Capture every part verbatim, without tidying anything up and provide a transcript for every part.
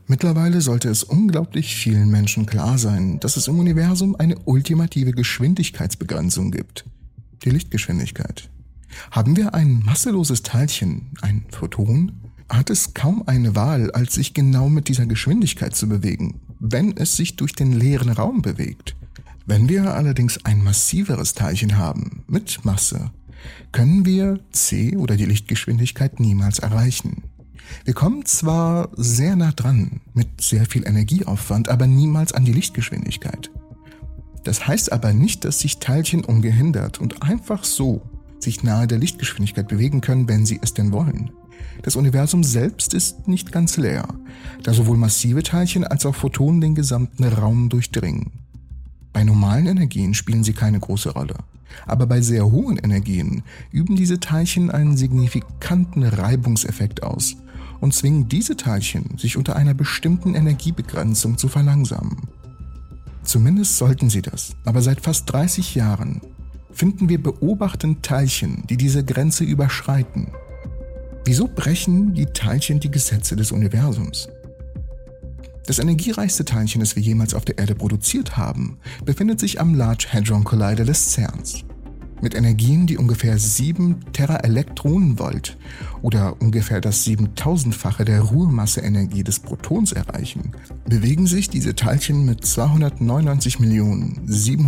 Mittlerweile sollte es unglaublich vielen Menschen klar sein, dass es im Universum eine ultimative Geschwindigkeitsbegrenzung gibt. Die Lichtgeschwindigkeit. Haben wir ein masseloses Teilchen, ein Photon, hat es kaum eine Wahl, als sich genau mit dieser Geschwindigkeit zu bewegen, wenn es sich durch den leeren Raum bewegt. Wenn wir allerdings ein massiveres Teilchen haben, mit Masse, können wir c oder die Lichtgeschwindigkeit niemals erreichen. Wir kommen zwar sehr nah dran, mit sehr viel Energieaufwand, aber niemals an die Lichtgeschwindigkeit. Das heißt aber nicht, dass sich Teilchen ungehindert und einfach so sich nahe der Lichtgeschwindigkeit bewegen können, wenn sie es denn wollen. Das Universum selbst ist nicht ganz leer, da sowohl massive Teilchen als auch Photonen den gesamten Raum durchdringen. Bei normalen Energien spielen sie keine große Rolle, aber bei sehr hohen Energien üben diese Teilchen einen signifikanten Reibungseffekt aus und zwingen diese Teilchen, sich unter einer bestimmten Energiebegrenzung zu verlangsamen. Zumindest sollten sie das, aber seit fast dreißig Jahren finden wir beobachtend Teilchen, die diese Grenze überschreiten. Wieso brechen die Teilchen die Gesetze des Universums? Das energiereichste Teilchen, das wir jemals auf der Erde produziert haben, befindet sich am Large Hadron Collider des CERNs. Mit Energien, die ungefähr sieben Teraelektronenvolt oder ungefähr das siebentausendfache der Ruhemasseenergie des Protons erreichen, bewegen sich diese Teilchen mit zweihundertneunundneunzig Millionen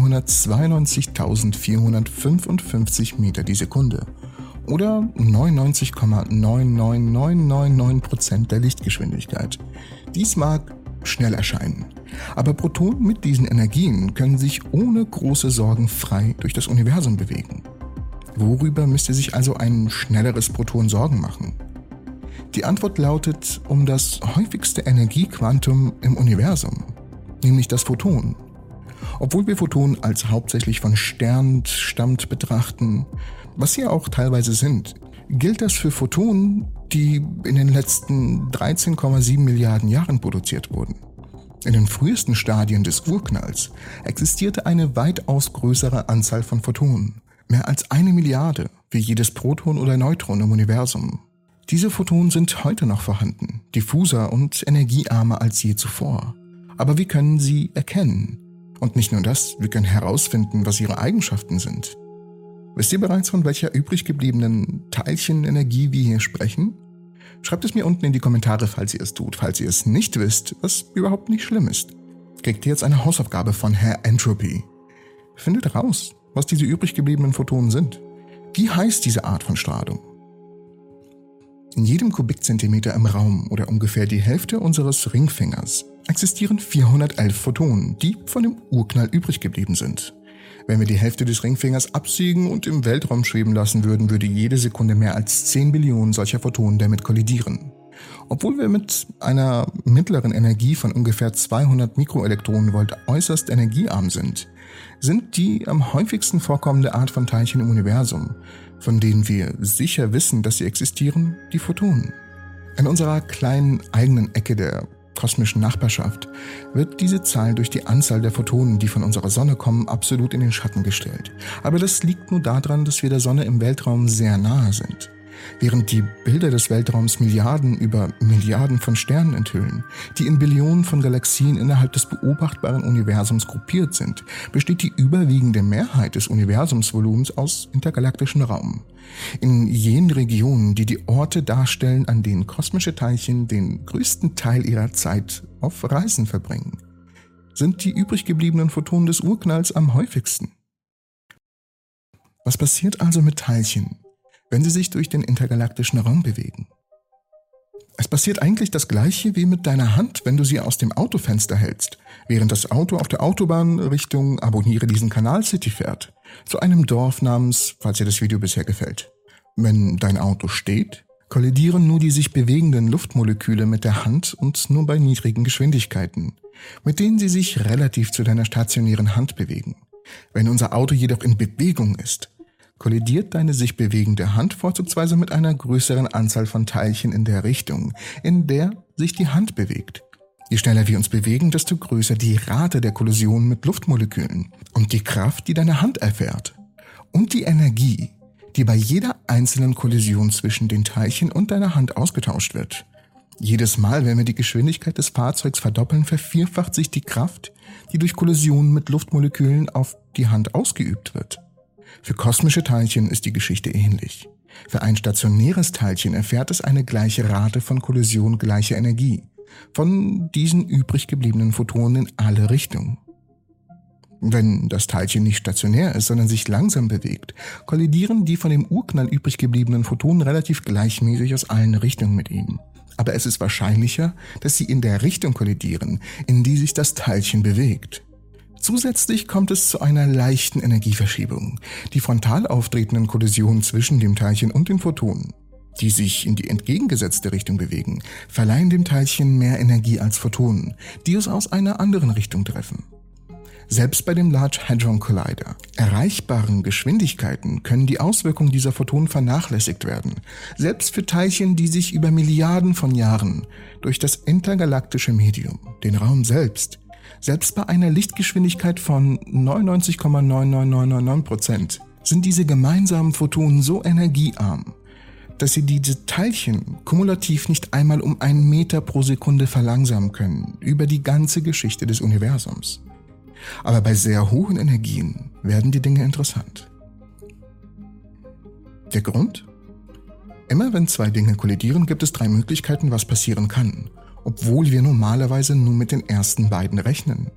siebenhundertzweiundneunzigtausendvierhundertfünfundfünfzig Meter die Sekunde oder neunundneunzig Komma neun neun neun neun neun Prozent der Lichtgeschwindigkeit. Dies mag schnell erscheinen, aber Protonen mit diesen Energien können sich ohne große Sorgen frei durch das Universum bewegen. Worüber müsste sich also ein schnelleres Proton Sorgen machen? Die Antwort lautet um das häufigste Energiequantum im Universum, nämlich das Photon. Obwohl wir Photonen als hauptsächlich von Sternen stammt betrachten, was sie auch teilweise sind, gilt das für Photonen, die in den letzten dreizehn Komma sieben Milliarden Jahren produziert wurden. In den frühesten Stadien des Urknalls existierte eine weitaus größere Anzahl von Photonen, mehr als eine Milliarde, wie jedes Proton oder Neutron im Universum. Diese Photonen sind heute noch vorhanden, diffuser und energiearmer als je zuvor. Aber wir können sie erkennen. Und nicht nur das, wir können herausfinden, was ihre Eigenschaften sind. Wisst ihr bereits, von welcher übrig gebliebenen Teilchenenergie wir hier sprechen? Schreibt es mir unten in die Kommentare, falls ihr es tut. Falls ihr es nicht wisst, was überhaupt nicht schlimm ist, kriegt ihr jetzt eine Hausaufgabe von Herr Entropy. Findet raus, was diese übrig gebliebenen Photonen sind. Wie heißt diese Art von Strahlung? In jedem Kubikzentimeter im Raum oder ungefähr die Hälfte unseres Ringfingers existieren vierhundertelf Photonen, die von dem Urknall übrig geblieben sind. Wenn wir die Hälfte des Ringfingers absägen und im Weltraum schweben lassen würden, würde jede Sekunde mehr als zehn Billionen solcher Photonen damit kollidieren. Obwohl wir mit einer mittleren Energie von ungefähr zweihundert Mikroelektronenvolt äußerst energiearm sind, sind die am häufigsten vorkommende Art von Teilchen im Universum, von denen wir sicher wissen, dass sie existieren, die Photonen. In unserer kleinen eigenen Ecke der kosmischen Nachbarschaft wird diese Zahl durch die Anzahl der Photonen, die von unserer Sonne kommen, absolut in den Schatten gestellt. Aber das liegt nur daran, dass wir der Sonne im Weltraum sehr nahe sind. Während die Bilder des Weltraums Milliarden über Milliarden von Sternen enthüllen, die in Billionen von Galaxien innerhalb des beobachtbaren Universums gruppiert sind, besteht die überwiegende Mehrheit des Universumsvolumens aus intergalaktischem Raum. In jenen Regionen, die die Orte darstellen, an denen kosmische Teilchen den größten Teil ihrer Zeit auf Reisen verbringen, sind die übrig gebliebenen Photonen des Urknalls am häufigsten. Was passiert also mit Teilchen, wenn sie sich durch den intergalaktischen Raum bewegen? Es passiert eigentlich das Gleiche wie mit deiner Hand, wenn du sie aus dem Autofenster hältst, während das Auto auf der Autobahn Richtung Abonniere diesen Kanal City fährt, zu einem Dorf namens, falls dir das Video bisher gefällt. Wenn dein Auto steht, kollidieren nur die sich bewegenden Luftmoleküle mit der Hand und nur bei niedrigen Geschwindigkeiten, mit denen sie sich relativ zu deiner stationären Hand bewegen. Wenn unser Auto jedoch in Bewegung ist, kollidiert deine sich bewegende Hand vorzugsweise mit einer größeren Anzahl von Teilchen in der Richtung, in der sich die Hand bewegt. Je schneller wir uns bewegen, desto größer die Rate der Kollision mit Luftmolekülen und die Kraft, die deine Hand erfährt. Und die Energie, die bei jeder einzelnen Kollision zwischen den Teilchen und deiner Hand ausgetauscht wird. Jedes Mal, wenn wir die Geschwindigkeit des Fahrzeugs verdoppeln, vervierfacht sich die Kraft, die durch Kollisionen mit Luftmolekülen auf die Hand ausgeübt wird. Für kosmische Teilchen ist die Geschichte ähnlich. Für ein stationäres Teilchen erfährt es eine gleiche Rate von Kollision gleicher Energie, von diesen übrig gebliebenen Photonen in alle Richtungen. Wenn das Teilchen nicht stationär ist, sondern sich langsam bewegt, kollidieren die von dem Urknall übrig gebliebenen Photonen relativ gleichmäßig aus allen Richtungen mit ihm. Aber es ist wahrscheinlicher, dass sie in der Richtung kollidieren, in die sich das Teilchen bewegt. Zusätzlich kommt es zu einer leichten Energieverschiebung, die frontal auftretenden Kollisionen zwischen dem Teilchen und den Photonen, die sich in die entgegengesetzte Richtung bewegen, verleihen dem Teilchen mehr Energie als Photonen, die es aus einer anderen Richtung treffen. Selbst bei dem Large Hadron Collider erreichbaren Geschwindigkeiten können die Auswirkungen dieser Photonen vernachlässigt werden. Selbst für Teilchen, die sich über Milliarden von Jahren durch das intergalaktische Medium, den Raum selbst, selbst bei einer Lichtgeschwindigkeit von neunundneunzig Komma neun neun neun neun neun Prozent sind diese gemeinsamen Photonen so energiearm, dass sie diese Teilchen kumulativ nicht einmal um einen Meter pro Sekunde verlangsamen können über die ganze Geschichte des Universums. Aber bei sehr hohen Energien werden die Dinge interessant. Der Grund? Immer wenn zwei Dinge kollidieren, gibt es drei Möglichkeiten, was passieren kann, obwohl wir normalerweise nur mit den ersten beiden rechnen.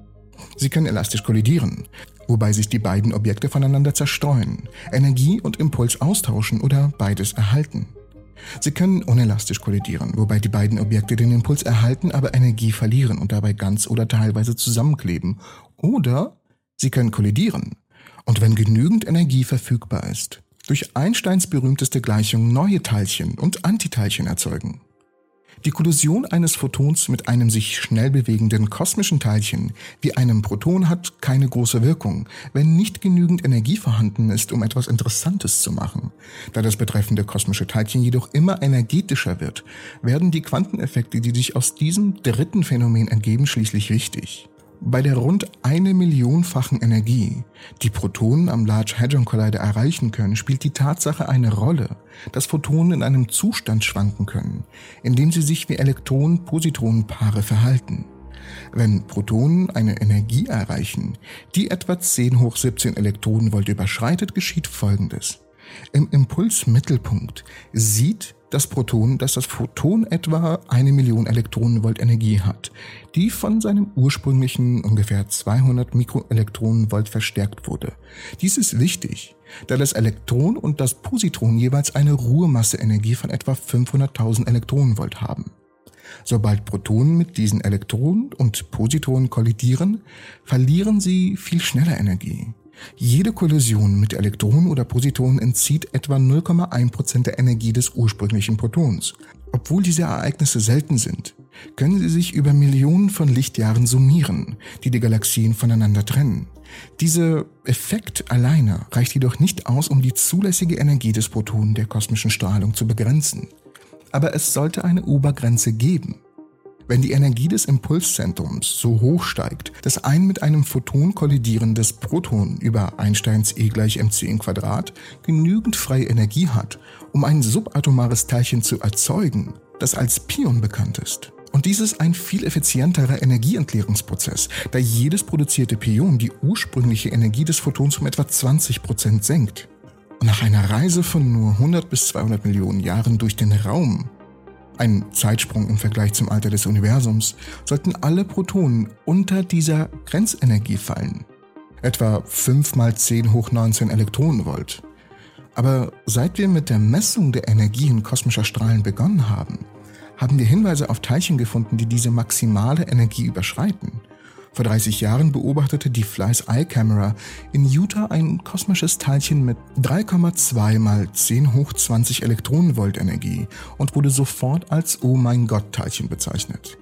Sie können elastisch kollidieren, wobei sich die beiden Objekte voneinander zerstreuen, Energie und Impuls austauschen oder beides erhalten. Sie können unelastisch kollidieren, wobei die beiden Objekte den Impuls erhalten, aber Energie verlieren und dabei ganz oder teilweise zusammenkleben. Oder sie können kollidieren und wenn genügend Energie verfügbar ist, durch Einsteins berühmteste Gleichung neue Teilchen und Antiteilchen erzeugen. Die Kollision eines Photons mit einem sich schnell bewegenden kosmischen Teilchen wie einem Proton hat keine große Wirkung, wenn nicht genügend Energie vorhanden ist, um etwas Interessantes zu machen. Da das betreffende kosmische Teilchen jedoch immer energetischer wird, werden die Quanteneffekte, die sich aus diesem dritten Phänomen ergeben, schließlich wichtig. Bei der rund eine Millionfachen Energie, die Protonen am Large Hadron Collider erreichen können, spielt die Tatsache eine Rolle, dass Photonen in einem Zustand schwanken können, in dem sie sich wie Elektronen-Positronen-Paare verhalten. Wenn Protonen eine Energie erreichen, die etwa zehn hoch siebzehn Elektronenvolt überschreitet, geschieht Folgendes. Im Impulsmittelpunkt sieht das Proton, dass das Photon etwa eine Million Elektronenvolt Energie hat, die von seinem ursprünglichen ungefähr zweihundert Mikroelektronenvolt verstärkt wurde. Dies ist wichtig, da das Elektron und das Positron jeweils eine Ruhemasseenergie von etwa fünfhunderttausend Elektronenvolt haben. Sobald Protonen mit diesen Elektronen und Positronen kollidieren, verlieren sie viel schneller Energie. Jede Kollision mit Elektronen oder Positronen entzieht etwa null Komma eins Prozent der Energie des ursprünglichen Protons. Obwohl diese Ereignisse selten sind, können sie sich über Millionen von Lichtjahren summieren, die die Galaxien voneinander trennen. Dieser Effekt alleine reicht jedoch nicht aus, um die zulässige Energie des Protonen der kosmischen Strahlung zu begrenzen. Aber es sollte eine Obergrenze geben. Wenn die Energie des Impulszentrums so hoch steigt, dass ein mit einem Photon kollidierendes Proton über Einsteins E gleich mc im Quadrat genügend freie Energie hat, um ein subatomares Teilchen zu erzeugen, das als Pion bekannt ist. Und dies ist ein viel effizienterer Energieentleerungsprozess, da jedes produzierte Pion die ursprüngliche Energie des Photons um etwa zwanzig Prozent senkt. Und nach einer Reise von nur hundert bis zweihundert Millionen Jahren durch den Raum, ein Zeitsprung im Vergleich zum Alter des Universums, sollten alle Protonen unter dieser Grenzenergie fallen. Etwa fünf mal zehn hoch neunzehn Elektronenvolt. Aber seit wir mit der Messung der Energien kosmischer Strahlen begonnen haben, haben wir Hinweise auf Teilchen gefunden, die diese maximale Energie überschreiten. Vor dreißig Jahren beobachtete die Flies Eye Camera in Utah ein kosmisches Teilchen mit drei Komma zwei mal zehn hoch zwanzig Elektronenvolt Energie und wurde sofort als Oh mein Gott Teilchen bezeichnet.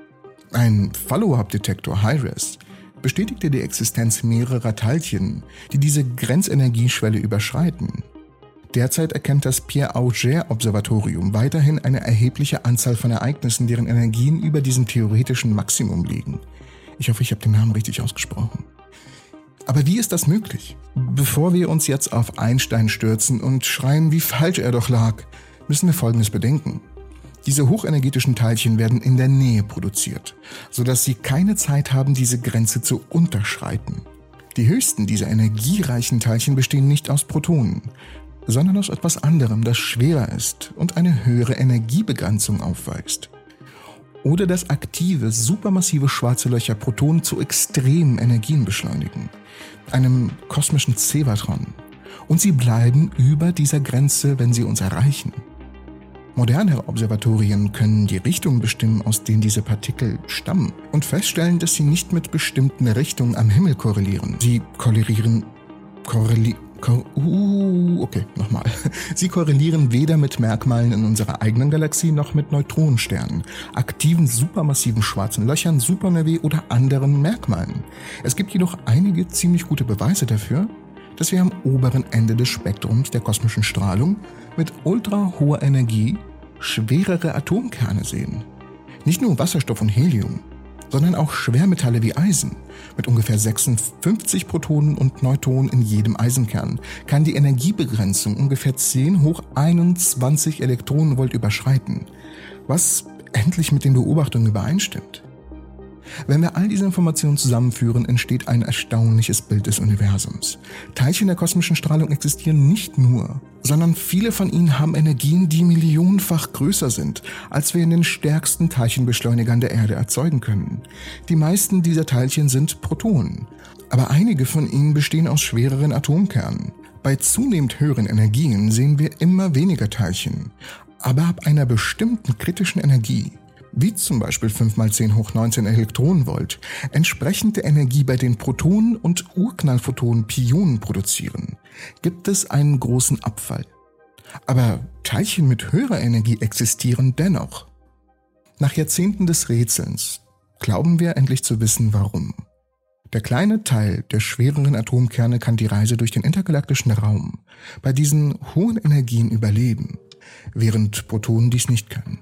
Ein Follow-up-Detektor HIRIS bestätigte die Existenz mehrerer Teilchen, die diese Grenzenergieschwelle überschreiten. Derzeit erkennt das Pierre-Auger-Observatorium weiterhin eine erhebliche Anzahl von Ereignissen, deren Energien über diesem theoretischen Maximum liegen. Ich hoffe, ich habe den Namen richtig ausgesprochen. Aber wie ist das möglich? Bevor wir uns jetzt auf Einstein stürzen und schreien, wie falsch er doch lag, müssen wir Folgendes bedenken. Diese hochenergetischen Teilchen werden in der Nähe produziert, sodass sie keine Zeit haben, diese Grenze zu unterschreiten. Die höchsten dieser energiereichen Teilchen bestehen nicht aus Protonen, sondern aus etwas anderem, das schwerer ist und eine höhere Energiebegrenzung aufweist. Oder dass aktive, supermassive schwarze Löcher Protonen zu extremen Energien beschleunigen, einem kosmischen Zevatron. Und sie bleiben über dieser Grenze, wenn sie uns erreichen. Modernere Observatorien können die Richtung bestimmen, aus denen diese Partikel stammen, und feststellen, dass sie nicht mit bestimmten Richtungen am Himmel korrelieren. Sie korrelieren... korreli... Kor, uh, okay, nochmal. Sie korrelieren weder mit Merkmalen in unserer eigenen Galaxie noch mit Neutronensternen, aktiven supermassiven schwarzen Löchern, Supernovae oder anderen Merkmalen. Es gibt jedoch einige ziemlich gute Beweise dafür, dass wir am oberen Ende des Spektrums der kosmischen Strahlung mit ultra hoher Energie schwerere Atomkerne sehen. Nicht nur Wasserstoff und Helium, sondern auch Schwermetalle wie Eisen. Mit ungefähr sechsundfünfzig Protonen und Neutronen in jedem Eisenkern kann die Energiebegrenzung ungefähr zehn hoch einundzwanzig Elektronenvolt überschreiten, was endlich mit den Beobachtungen übereinstimmt. Wenn wir all diese Informationen zusammenführen, entsteht ein erstaunliches Bild des Universums. Teilchen der kosmischen Strahlung existieren nicht nur, sondern viele von ihnen haben Energien, die millionenfach größer sind, als wir in den stärksten Teilchenbeschleunigern der Erde erzeugen können. Die meisten dieser Teilchen sind Protonen, aber einige von ihnen bestehen aus schwereren Atomkernen. Bei zunehmend höheren Energien sehen wir immer weniger Teilchen, aber ab einer bestimmten kritischen Energie, wie zum Beispiel fünf mal zehn hoch neunzehn Elektronenvolt, entsprechende Energie bei den Protonen und Urknallphotonen Pionen produzieren, gibt es einen großen Abfall. Aber Teilchen mit höherer Energie existieren dennoch. Nach Jahrzehnten des Rätselns glauben wir endlich zu wissen, warum. Der kleine Teil der schwereren Atomkerne kann die Reise durch den intergalaktischen Raum bei diesen hohen Energien überleben, während Protonen dies nicht können.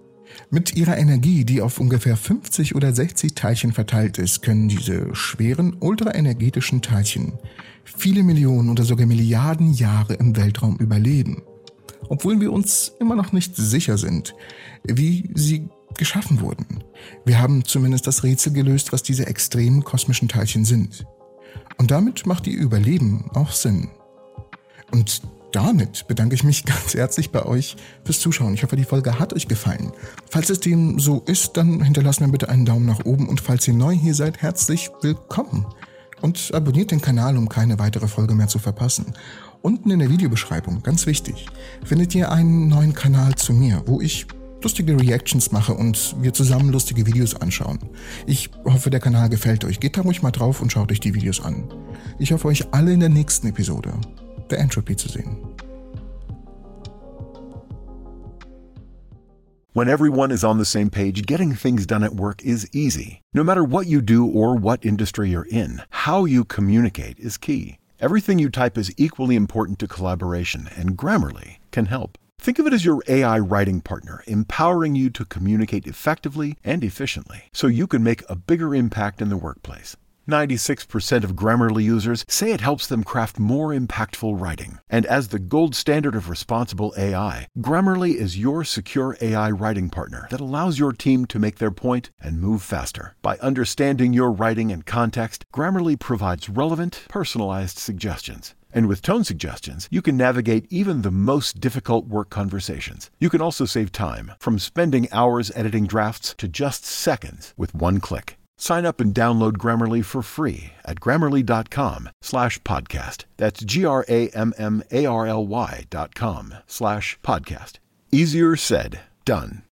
Mit ihrer Energie, die auf ungefähr fünfzig oder sechzig Teilchen verteilt ist, können diese schweren, ultraenergetischen Teilchen viele Millionen oder sogar Milliarden Jahre im Weltraum überleben, obwohl wir uns immer noch nicht sicher sind, wie sie geschaffen wurden. Wir haben zumindest das Rätsel gelöst, was diese extremen kosmischen Teilchen sind. Und damit macht ihr Überleben auch Sinn. Und damit bedanke ich mich ganz herzlich bei euch fürs Zuschauen. Ich hoffe, die Folge hat euch gefallen. Falls es dem so ist, dann hinterlasst mir bitte einen Daumen nach oben und falls ihr neu hier seid, herzlich willkommen. Und abonniert den Kanal, um keine weitere Folge mehr zu verpassen. Unten in der Videobeschreibung, ganz wichtig, findet ihr einen neuen Kanal zu mir, wo ich lustige Reactions mache und wir zusammen lustige Videos anschauen. Ich hoffe, der Kanal gefällt euch. Geht da ruhig mal drauf und schaut euch die Videos an. Ich hoffe, euch alle in der nächsten Episode der Entropy zu sehen. When everyone is on the same page, getting things done at work is easy. No matter what you do or what industry you're in, how you communicate is key. Everything you type is equally important to collaboration, and Grammarly can help. Think of it as your A I writing partner, empowering you to communicate effectively and efficiently, so you can make a bigger impact in the workplace. ninety-six percent of Grammarly users say it helps them craft more impactful writing. And as the gold standard of responsible A I, Grammarly is your secure A I writing partner that allows your team to make their point and move faster. By understanding your writing and context, Grammarly provides relevant, personalized suggestions. And with tone suggestions, you can navigate even the most difficult work conversations. You can also save time, from spending hours editing drafts to just seconds with one click. Sign up and download Grammarly for free at grammarly.com slash podcast. That's G-R-A-M-M-A-R-L-Y dot com slash podcast. Easier said, done.